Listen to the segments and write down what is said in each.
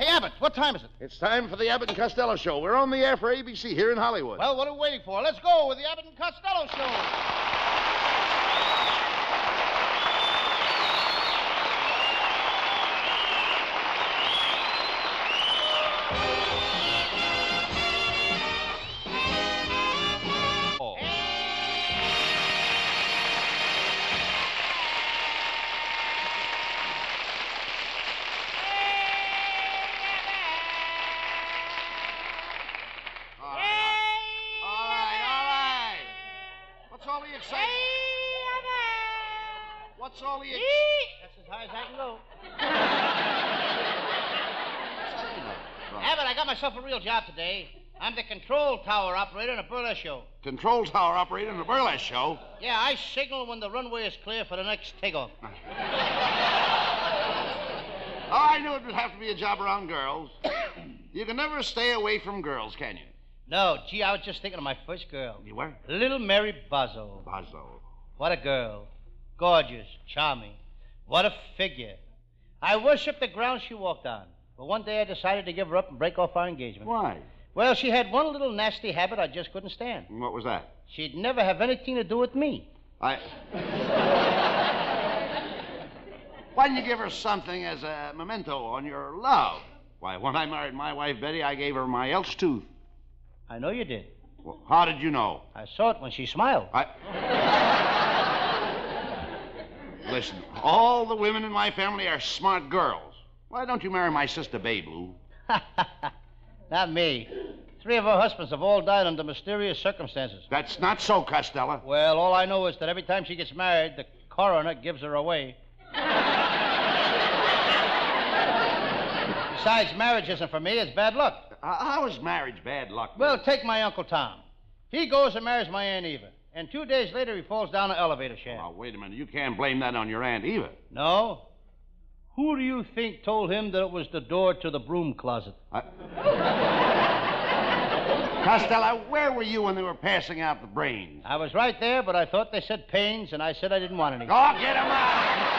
Hey, Abbott, what time is it? It's time for the Abbott and Costello Show. We're on the air for ABC here in Hollywood. Well, what are we waiting for? Let's go with the Abbott and Costello Show. What's all the That's as high as I can go. Abbott, I got myself a real job today. I'm the control tower operator in a burlesque show. Control tower operator in a burlesque show? Yeah, I signal when the runway is clear for the next takeoff. I knew it would have to be a job around girls. You can never stay away from girls, can you? No, gee, I was just thinking of my first girl. You were? Little Mary Bozzo. Bozzo. What a girl. Gorgeous, charming. What a figure. I worshipped the ground she walked on. But one day I decided to give her up and break off our engagement. Why? Well, she had one little nasty habit I just couldn't stand. And what was that? She'd never have anything to do with me. Why didn't you give her something as a memento on your love? Why, when I married my wife, Betty, I gave her my Elks tooth. I know you did. Well, how did you know? I saw it when she smiled. Listen, all the women in my family are smart girls. Why don't you marry my sister, Babe Lou? Not me. 3 of her husbands have all died under mysterious circumstances. That's not so, Costello. Well, all I know is that every time she gets married, the coroner gives her away. Besides, marriage isn't for me. It's bad luck. How is marriage bad luck? Well, take my Uncle Tom. He goes and marries my Aunt Eva. And 2 days later, he falls down an elevator shaft. Oh, wait a minute. You can't blame that on your Aunt Eva. No? Who do you think told him that it was the door to the broom closet? Costello, where were you when they were passing out the brains? I was right there, but I thought they said pains, and I said I didn't want any. Oh, get him out!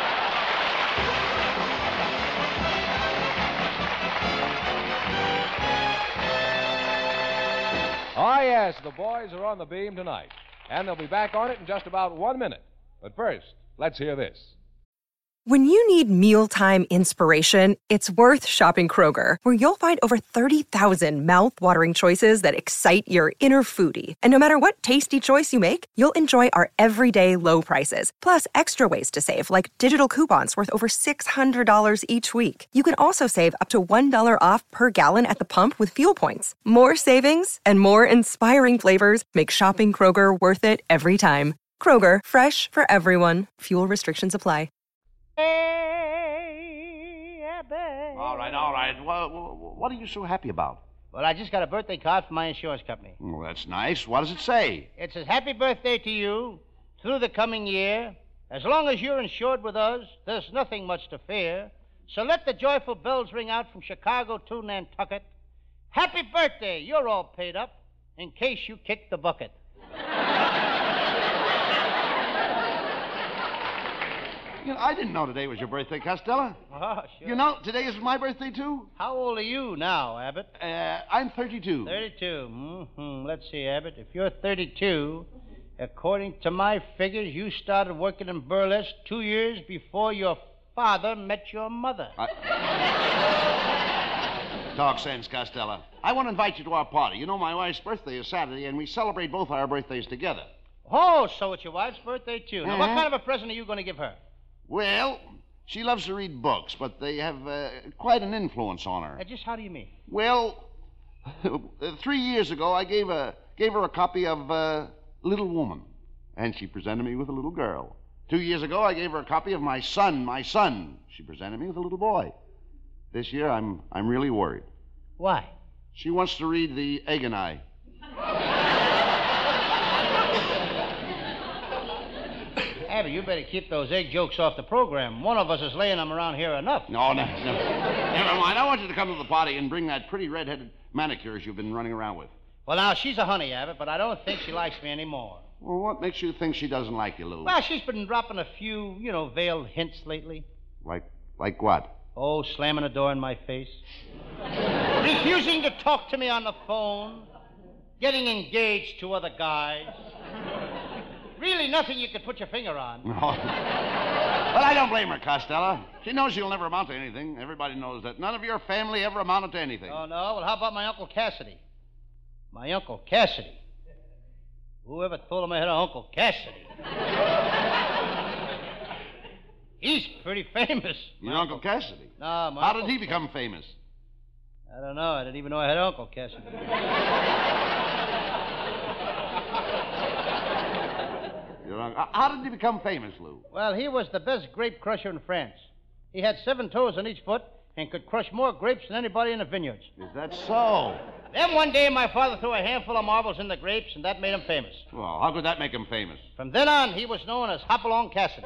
Oh, yes, the boys are on the beam tonight. And they'll be back on it in just about 1 minute. But first, let's hear this. When you need mealtime inspiration, it's worth shopping Kroger, where you'll find over 30,000 mouth-watering choices that excite your inner foodie. And no matter what tasty choice you make, you'll enjoy our everyday low prices, plus extra ways to save, like digital coupons worth over $600 each week. You can also save up to $1 off per gallon at the pump with fuel points. More savings and more inspiring flavors make shopping Kroger worth it every time. Kroger, fresh for everyone. Fuel restrictions apply. All right. What are you so happy about? Well, I just got a birthday card from my insurance company. Well, that's nice. What does it say? It says, happy birthday to you through the coming year. As long as you're insured with us, there's nothing much to fear. So let the joyful bells ring out from Chicago to Nantucket. Happy birthday. You're all paid up in case you kick the bucket. You know, I didn't know today was your birthday, Costello. Oh, sure. You know, today is my birthday, too. How old are you now, Abbott? I'm 32. 32. Mm-hmm. Let's see, Abbott. If you're 32, according to my figures, you started working in burlesque 2 years before your father met your mother. Talk sense, Costello. I want to invite you to our party. You know, my wife's birthday is Saturday, and we celebrate both our birthdays together. Oh, so it's your wife's birthday, too. Now, what kind of a present are you going to give her? Well, she loves to read books, but they have quite an influence on her. Just how do you mean? Well, 3 years ago, I gave her a copy of Little Woman, and she presented me with a little girl. 2 years ago, I gave her a copy of My Son. She presented me with a little boy. This year, I'm really worried. Why? She wants to read The Egg and I. Abby, you better keep those egg jokes off the program. One of us is laying them around here enough. No. Never mind. I want you to come to the party and bring that pretty red-headed manicures you've been running around with. Well, now, she's a honey, Abbott, but I don't think she likes me anymore. Well, what makes you think she doesn't like you, Lou? Well, she's been dropping a few, veiled hints lately. Like what? Oh, slamming a door in my face. Refusing to talk to me on the phone. Getting engaged to other guys. Really nothing you could put your finger on. No. But I don't blame her, Costello. She knows she'll never amount to anything. Everybody knows that. None of your family ever amounted to anything. Oh, no? Well, how about my Uncle Cassidy? My Uncle Cassidy? Whoever told him I had an Uncle Cassidy? He's pretty famous. Your Uncle Cassidy? No, my How uncle... did he become famous? I don't know. I didn't even know I had an Uncle Cassidy. How did he become famous, Lou? Well, he was the best grape crusher in France. He had 7 toes on each foot and could crush more grapes than anybody in the vineyards. Is that so? Then one day my father threw a handful of marbles in the grapes, and that made him famous. Well, how could that make him famous? From then on, he was known as Hopalong Cassidy.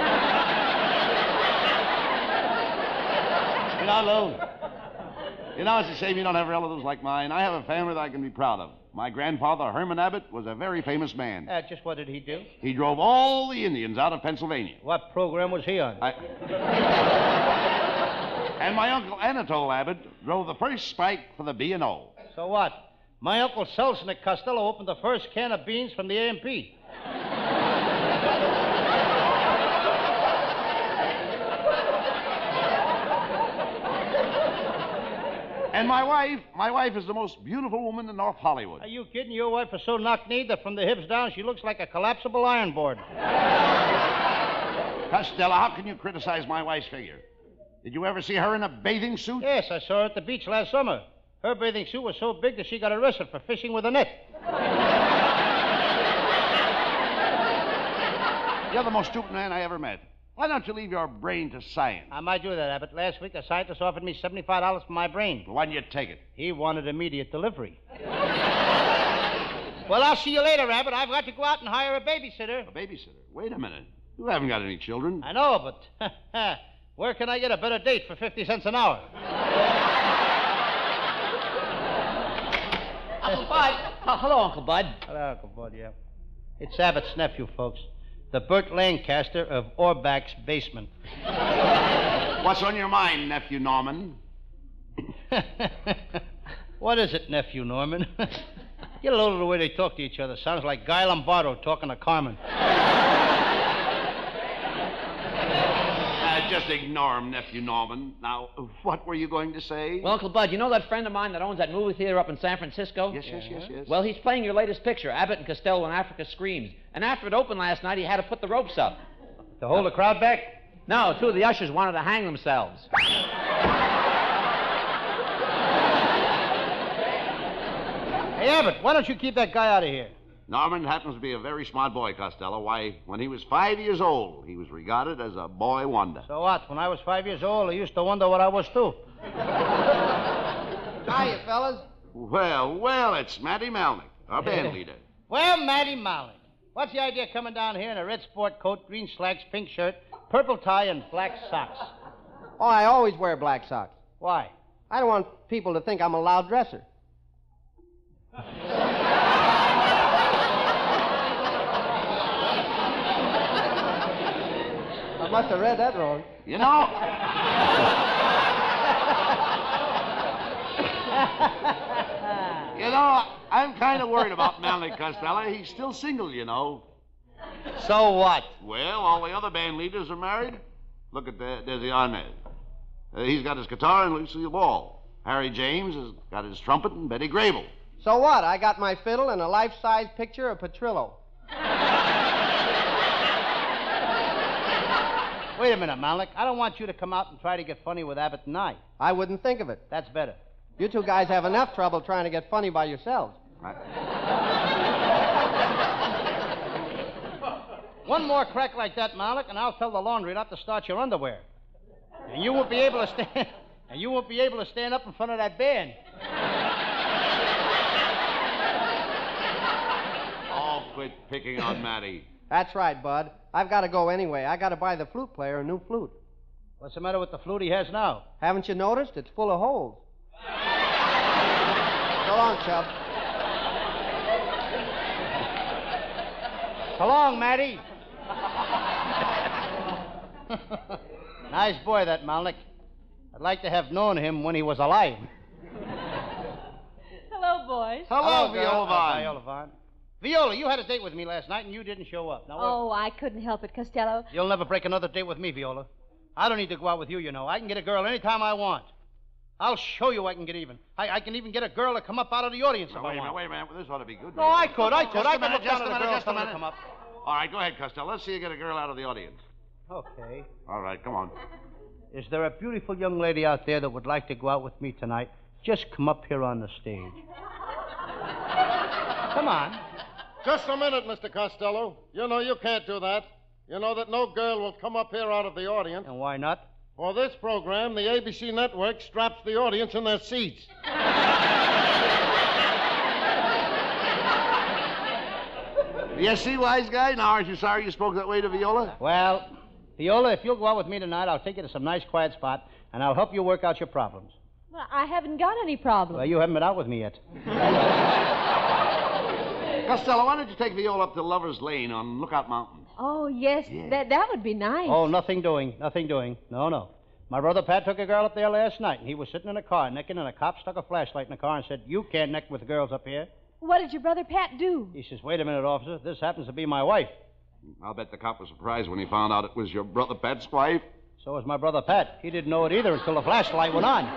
You know, Lou, it's a shame you don't have relatives like mine. I have a family that I can be proud of. My grandfather, Herman Abbott, was a very famous man. Just what did he do? He drove all the Indians out of Pennsylvania. What program was he on? And my uncle Anatole Abbott drove the first spike for the B&O. So what? My Uncle Selznick Costello opened the first can of beans from the A&P. And my wife is the most beautiful woman in North Hollywood. Are you kidding? Your wife is so knock-kneed that from the hips down she looks like a collapsible iron board. Costello, how can you criticize my wife's figure? Did you ever see her in a bathing suit? Yes, I saw her at the beach last summer. Her bathing suit was so big that she got arrested for fishing with a net. You're the most stupid man I ever met. Why don't you leave your brain to science? I might do that, Abbott. Last week, a scientist offered me $75 for my brain. Why didn't you take it? He wanted immediate delivery. Well, I'll see you later, Abbott. I've got to go out and hire a babysitter. A babysitter? Wait a minute. You haven't got any children. I know, but where can I get a better date for 50 cents an hour? Uncle Bud. Oh, hello, Uncle Bud. Hello, Uncle Bud, yeah. It's Abbott's nephew, folks. The Burt Lancaster of Orbach's basement. What's on your mind, Nephew Norman? What is it, Nephew Norman? Get a load of the way they talk to each other. Sounds like Guy Lombardo talking to Carmen. Just ignore him, Nephew Norman. Now, what were you going to say? Well, Uncle Bud, you know that friend of mine that owns that movie theater up in San Francisco? Yes. Well, he's playing your latest picture, Abbott and Costello when Africa Screams. And after it opened last night, he had to put the ropes up. To hold the crowd back? No, 2 of the ushers wanted to hang themselves. Hey, Abbott, why don't you keep that guy out of here? Norman happens to be a very smart boy, Costello. Why, when he was 5 years old, he was regarded as a boy wonder. So what? When I was 5 years old, I used to wonder what I was, too. Hiya, fellas. Well, it's Matty Malnick, our band leader. Well, Matty Malnick, what's the idea of coming down here in a red sport coat, green slacks, pink shirt, purple tie, and black socks? Oh, I always wear black socks. Why? I don't want people to think I'm a loud dresser. I must have read that wrong. You know... I'm kind of worried about Malnick, Costello. He's still single, you know. So what? Well, all the other band leaders are married. Look at Desi Arnaz. He's got his guitar and Lucille Ball. Harry James has got his trumpet and Betty Grable. So what? I got my fiddle and a life-size picture of Petrillo. Wait a minute, Malnick. I don't want you to come out and try to get funny with Abbott and I. I wouldn't think of it. That's better. You two guys have enough trouble trying to get funny by yourselves. One more crack like that, Malnick, and I'll tell the laundry not to start your underwear. And you won't be able to stand. And you won't be able to stand up in front of that band. Oh, quit picking on Matty. That's right, Bud. I've got to go anyway. I got to buy the flute player a new flute. What's the matter with the flute he has now? Haven't you noticed? It's full of holes. So long, Chubb. So long, Matty. Nice boy, that Malnick. I'd like to have known him when he was alive. boys. Hello, girl. Viola Vaughn. Viola Vaughn. Viola, you had a date with me last night and you didn't show up. Now, Oh, I couldn't help it, Costello. You'll never break another date with me, Viola. I don't need to go out with you, you know. I can get a girl anytime I want. I'll show you I can get even. I can even get a girl to come up out of the audience if I want. Wait a minute. This ought to be good. No, I could. I could look down at Just the a girl, minute. tell her to come up. All right, go ahead, Costello. Let's see you get a girl out of the audience. Okay. All right, come on. Is there a beautiful young lady out there that would like to go out with me tonight? Just come up here on the stage. Come on. Just a minute, Mr. Costello. You know you can't do that. You know that no girl will come up here out of the audience. And why not? For this program, the ABC network straps the audience in their seats. You see, wise guy? Now, aren't you sorry you spoke that way to Viola? Well, Viola, if you'll go out with me tonight, I'll take you to some nice quiet spot, and I'll help you work out your problems. Well, I haven't got any problem. Well, you haven't been out with me yet. Costello, why don't you take Viola up to Lover's Lane on Lookout Mountain? Oh, yes. That would be nice. Oh, nothing doing. No. My brother Pat took a girl up there last night, and he was sitting in a car necking, and a cop stuck a flashlight in the car and said, "You can't neck with girls up here." What did your brother Pat do? He says, "Wait a minute, officer. This happens to be my wife." I'll bet the cop was surprised when he found out it was your brother Pat's wife. So was my brother Pat. He didn't know it either until the flashlight went on.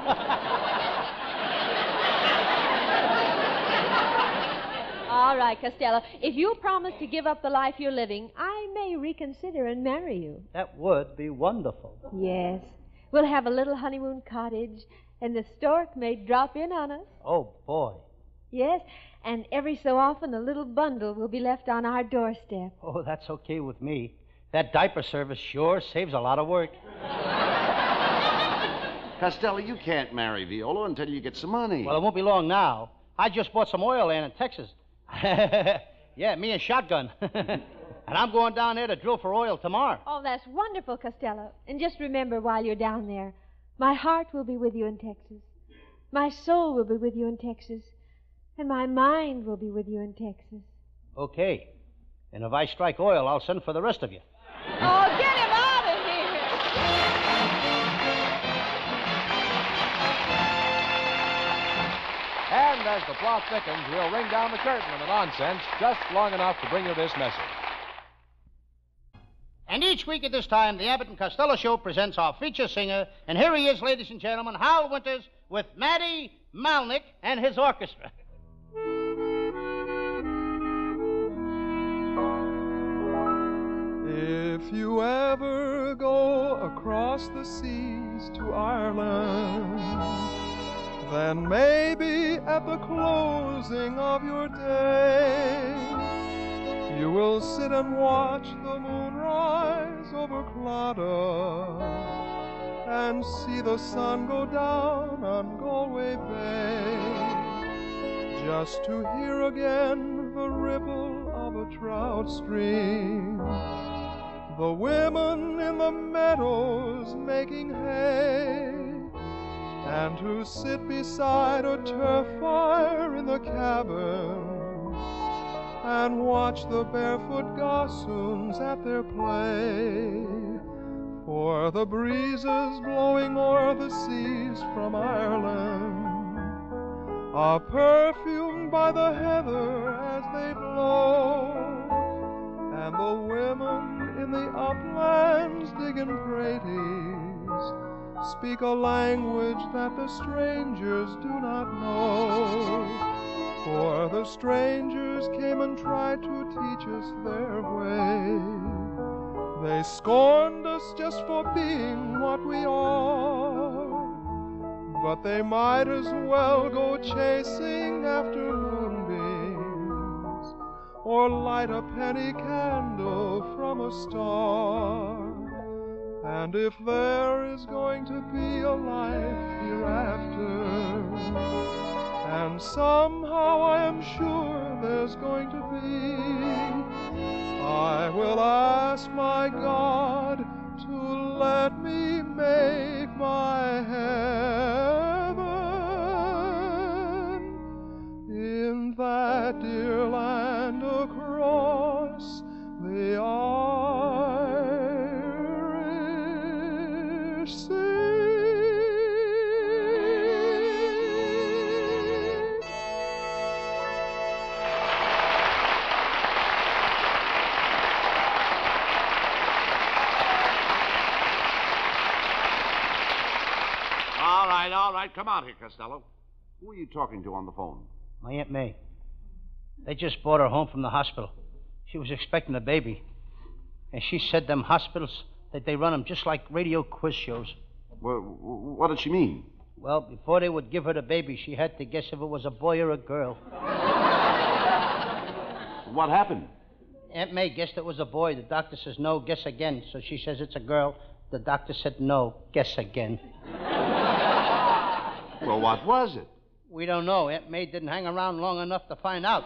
All right, Costello. If you'll promise to give up the life you're living, I may reconsider and marry you. That would be wonderful. Yes. We'll have a little honeymoon cottage, and the stork may drop in on us. Oh, boy. Yes, and every so often a little bundle will be left on our doorstep. Oh, that's okay with me. That diaper service sure saves a lot of work. Costello, you can't marry Viola until you get some money. Well, it won't be long now. I just bought some oil land in Texas. Yeah, me and Shotgun. And I'm going down there to drill for oil tomorrow. Oh, that's wonderful, Costello. And just remember while you're down there, my heart will be with you in Texas. My soul will be with you in Texas. And my mind will be with you in Texas. Okay. And if I strike oil, I'll send for the rest of you. Oh, get him out of here! And as the plot thickens, we'll ring down the curtain on the nonsense just long enough to bring you this message. And each week at this time, the Abbott and Costello Show presents our feature singer. And here he is, ladies and gentlemen, Hal Winters with Matty Malnick and his orchestra. If you ever go across the seas to Ireland, then maybe at the closing of your day, you will sit and watch the moon rise over Claddagh and see the sun go down on Galway Bay, just to hear again the ripple of a trout stream, the women in the meadows making hay, and to sit beside a turf fire in the cabin and watch the barefoot gossoons at their play. For the breezes blowing o'er the seas from Ireland are perfumed by the heather as they blow, and the women in the uplands digging praties speak a language that the strangers do not know. For the strangers came and tried to teach us their way. They scorned us just for being what we are, but they might as well go chasing after moonbeams or light a penny candle from a star. And if there is going to be a life hereafter, and somehow I am sure there's going to be, I will ask my God to let me make my heaven in that dear land across the Irish Sea. All right. Come out here, Costello. Who are you talking to on the phone? My Aunt May. They just brought her home from the hospital. She was expecting a baby. And she said them hospitals, that they run them just like radio quiz shows. Well, what did she mean? Well, before they would give her the baby, she had to guess if it was a boy or a girl. What happened? Aunt May guessed it was a boy. The doctor says, no, guess again. So she says it's a girl. The doctor said, no, guess again. Well, what was it? We don't know. Aunt May didn't hang around long enough to find out.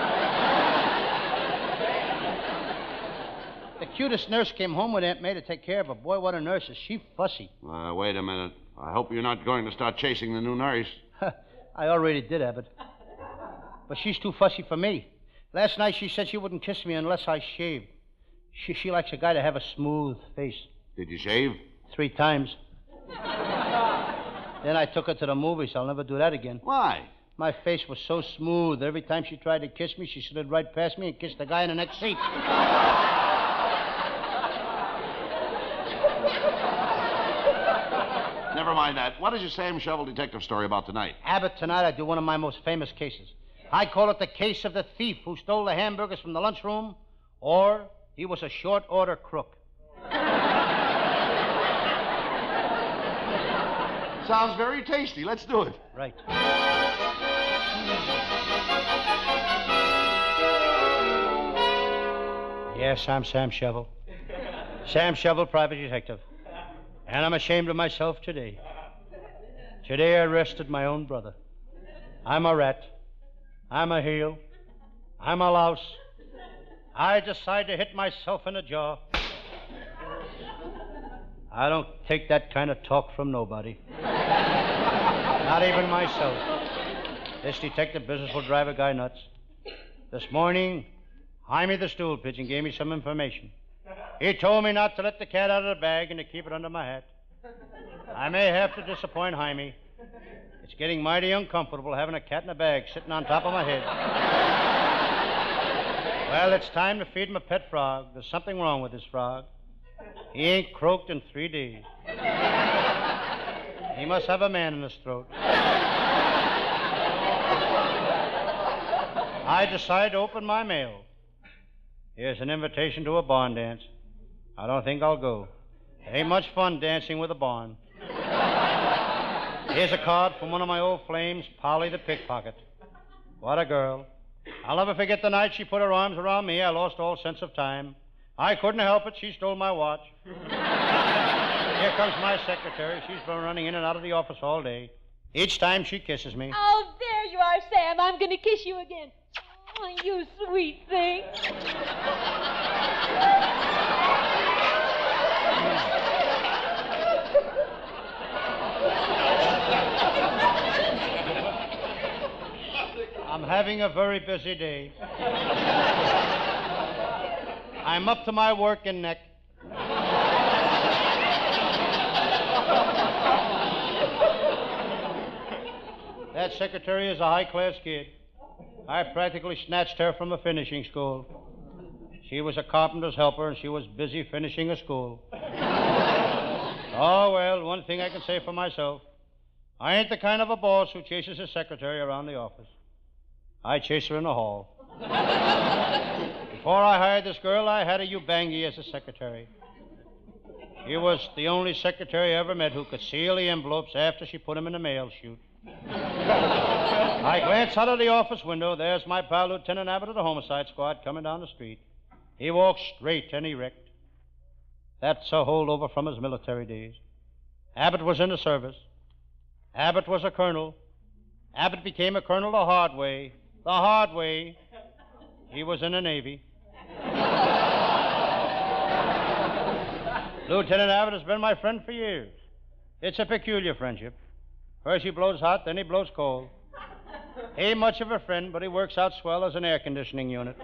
The cutest nurse came home with Aunt May to take care of her. Boy, what a nurse is. She fussy. Wait a minute. I hope you're not going to start chasing the new nurse. I already did, Abbott. But she's too fussy for me. Last night she said she wouldn't kiss me unless I shaved. She likes a guy to have a smooth face. Did you shave? 3 times. Then I took her to the movies. I'll never do that again. Why? My face was so smooth. Every time she tried to kiss me, she slid right past me and kissed the guy in the next seat. Never mind that. What is your Sam Shovel detective story about tonight? Abbott, tonight I do one of my most famous cases. I call it the case of the thief who stole the hamburgers from the lunchroom, or he was a short order crook. Sounds very tasty. Let's do it. Right. Yes, I'm Sam Shovel. Sam Shovel, private detective. And I'm ashamed of myself today. Today I arrested my own brother. I'm a rat. I'm a heel. I'm a louse. I decide to hit myself in the jaw. I don't take that kind of talk from nobody. Not even myself. This detective business will drive a guy nuts. This morning, Jaime the stool pigeon gave me some information. He told me not to let the cat out of the bag and to keep it under my hat. I may have to disappoint Jaime. It's getting mighty uncomfortable having a cat in a bag sitting on top of my head. Well, it's time to feed him a pet frog. There's something wrong with this frog. He ain't croaked in 3 days. He must have a man in his throat. I decide to open my mail. Here's an invitation to a barn dance. I don't think I'll go. Ain't much fun dancing with a barn. Here's a card from one of my old flames, Polly the pickpocket. What a girl. I'll never forget the night she put her arms around me. I lost all sense of time. I couldn't help it. She stole my watch. Here comes my secretary. She's been running in and out of the office all day. Each time she kisses me. Oh, there you are, Sam. I'm going to kiss you again. Oh, you sweet thing. I'm having a very busy day. I'm up to my work in neck. That secretary is a high-class kid. I practically snatched her from a finishing school. She was a carpenter's helper, and she was busy finishing a school. Oh, well, one thing I can say for myself. I ain't the kind of a boss who chases his secretary around the office. I chase her in the hall. Before I hired this girl, I had a Ubangi as a secretary. She was the only secretary I ever met who could seal the envelopes after she put them in the mail chute. I glance out of the office window. There's my pal, Lieutenant Abbott of the Homicide Squad, coming down the street. He walks straight and erect. That's a holdover from his military days. Abbott was in the service. Abbott was a colonel. Abbott became a colonel the hard way. The hard way. He was in the Navy. Lieutenant Abbott has been my friend for years. It's a peculiar friendship. First he blows hot, then he blows cold. He ain't much of a friend, but he works out swell as an air conditioning unit.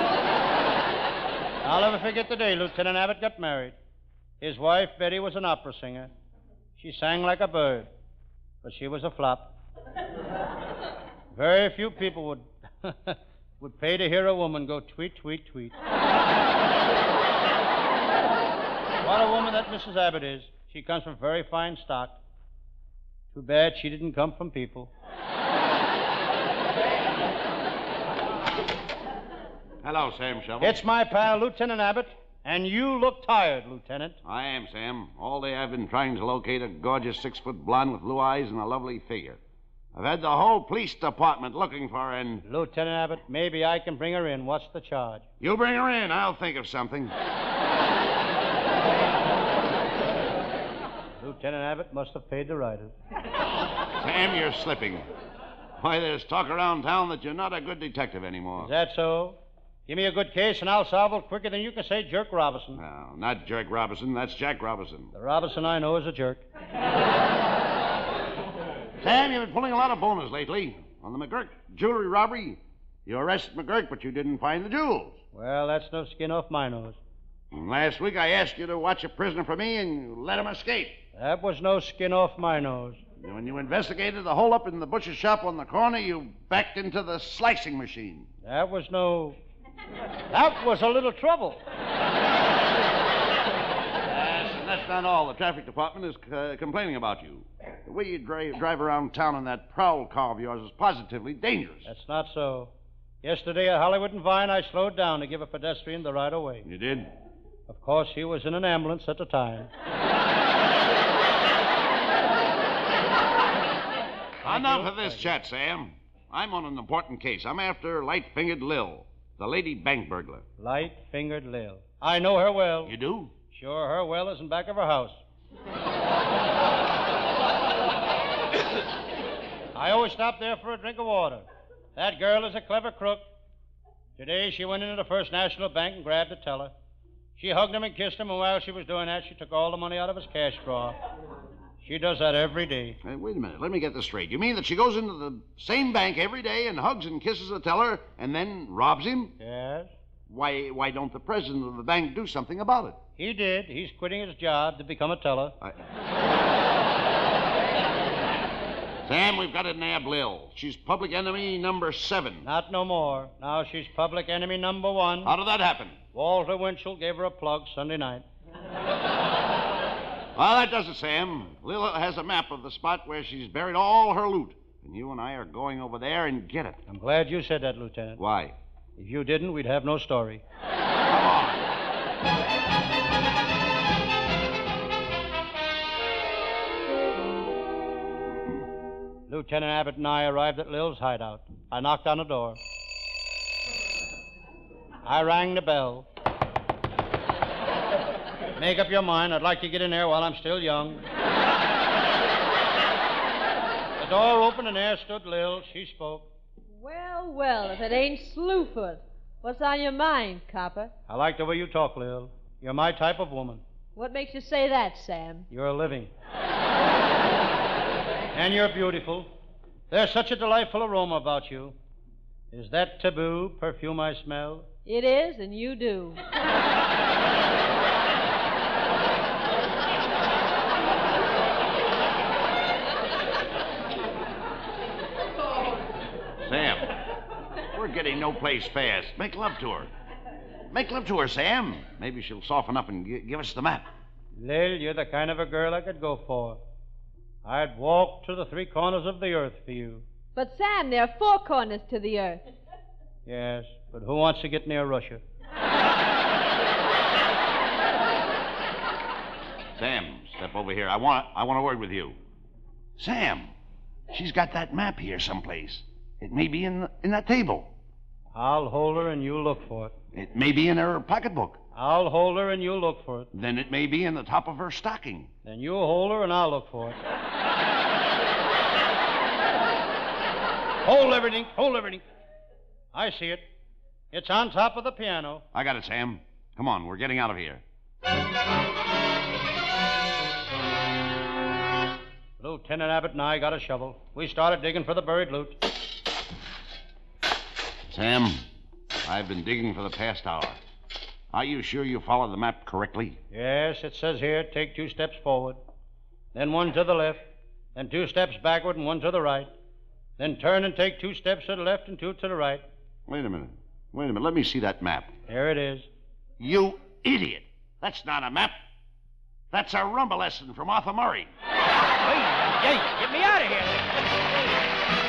I'll never forget the day Lieutenant Abbott got married. His wife, Betty, was an opera singer. She sang like a bird, but she was a flop. Very few people would pay to hear a woman go tweet, tweet, tweet. What a woman that Mrs. Abbott is. She comes from very fine stock. Too bad she didn't come from people. Hello, Sam Shovel. It's my pal, Lieutenant Abbott, and you look tired, Lieutenant. I am, Sam. All day I've been trying to locate a gorgeous 6-foot blonde with blue eyes and a lovely figure. I've had the whole police department looking for her, and... Lieutenant Abbott, maybe I can bring her in. What's the charge? You bring her in. I'll think of something. Lieutenant Abbott must have paid the writer. Sam, you're slipping. Why, there's talk around town that you're not a good detective anymore. Is that so? Give me a good case, and I'll solve it quicker than you can say Jerk Robinson. No, not Jerk Robinson. That's Jack Robinson. The Robinson I know is a jerk. Sam, you've been pulling a lot of bonus lately. On the McGurk jewelry robbery, you arrested McGurk, but you didn't find the jewels. Well, that's no skin off my nose. And last week I asked you to watch a prisoner for me, and you let him escape. That was no skin off my nose. When you investigated the hole-up in the butcher shop on the corner, you backed into the slicing machine. That was no... That was a little trouble. Yes, and that's not all. The traffic department is complaining about you. The way you drive around town in that prowl car of yours is positively dangerous. That's not so. Yesterday at Hollywood and Vine, I slowed down to give a pedestrian the right of way. You did? Of course, he was in an ambulance at the time. Enough of this chat, Sam. I'm on an important case. I'm after Light-Fingered Lil, the lady bank burglar. Light-Fingered Lil. I know her well. You do? Sure, her well is in back of her house. I always stop there for a drink of water. That girl is a clever crook. Today she went into the First National Bank and grabbed the teller. She hugged him and kissed him, and while she was doing that, she took all the money out of his cash drawer. She does that every day. Hey, wait a minute. Let me get this straight. You mean that she goes into the same bank every day and hugs and kisses the teller and then robs him? Yes. Why don't the president of the bank do something about it? He did. He's quitting his job to become a teller. Sam, we've got to nab Lil. She's public enemy number 7. Not no more. Now she's public enemy number 1. How did that happen? Walter Winchell gave her a plug Sunday night. Well, that does it, Sam. Lil has a map of the spot where she's buried all her loot. And you and I are going over there and get it. I'm glad you said that, Lieutenant. Why? If you didn't, we'd have no story. Come on. Lieutenant Abbott and I arrived at Lil's hideout. I knocked on the door. I rang the bell. Make up your mind. I'd like to get in there while I'm still young. The door opened and there stood Lil. She spoke. Well, well, if it ain't Slewfoot. What's on your mind, copper? I like the way you talk, Lil. You're my type of woman. What makes you say that, Sam? You're living. And you're beautiful. There's such a delightful aroma about you. Is that taboo perfume I smell? It is, and you do. Sam, we're getting no place fast. Make love to her. Make love to her, Sam. Maybe she'll soften up and give us the map. Lil, you're the kind of a girl I could go for. I'd walk to the 3 corners of the earth for you. But, Sam, there are 4 corners to the earth. Yes, but who wants to get near Russia? Sam, step over here. I want a word with you. Sam, she's got that map here someplace. It may be in that table. I'll hold her and you look for it. It may be in her pocketbook. I'll hold her and you look for it. Then it may be in the top of her stocking. Then you hold her and I'll look for it. Hold everything. Hold everything. I see it. It's on top of the piano. I got it, Sam. Come on, we're getting out of here. Lieutenant Abbott and I got a shovel. We started digging for the buried loot. Sam, I've been digging for the past hour. Are you sure you followed the map correctly? Yes, it says here, take 2 steps forward, then 1 to the left, then 2 steps backward and 1 to the right, then turn and take 2 steps to the left and 2 to the right. Wait a minute. Let me see that map. There it is. You idiot. That's not a map. That's a rumba lesson from Arthur Murray. Hey, get me out of here.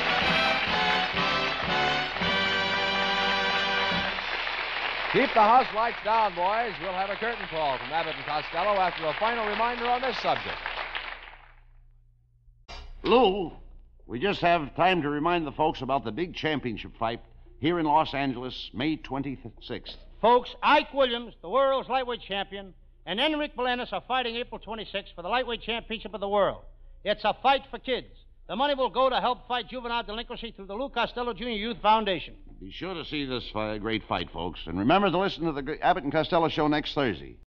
Keep the house lights down, boys. We'll have a curtain call from Abbott and Costello after a final reminder on this subject. Lou, we just have time to remind the folks about the big championship fight here in Los Angeles, May 26th. Folks, Ike Williams, the world's lightweight champion, and Enrique Belenis are fighting April 26th for the lightweight championship of the world. It's a fight for kids. The money will go to help fight juvenile delinquency through the Lou Costello Jr. Youth Foundation. Be sure to see this great fight, folks. And remember to listen to the Abbott and Costello show next Thursday.